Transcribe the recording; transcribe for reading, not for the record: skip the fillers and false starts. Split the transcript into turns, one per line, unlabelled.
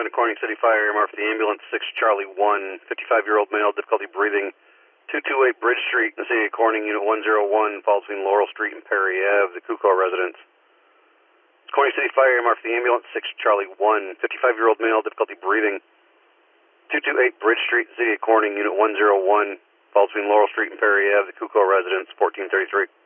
to Corning City Fire, EMR for the ambulance, 6 Charlie 1, 55-year-old male, difficulty breathing, 228 Bridge Street, in the city of Corning, Unit 101, falls between Laurel Street and Perry Ave, the Kuko residence. Corning City Fire, EMR for the ambulance, 6 Charlie 1, 55-year-old male, difficulty breathing, 228 Bridge Street, city of Corning, Unit 101, falls between Laurel Street and Perry Ave, the Kuko residence, 1433.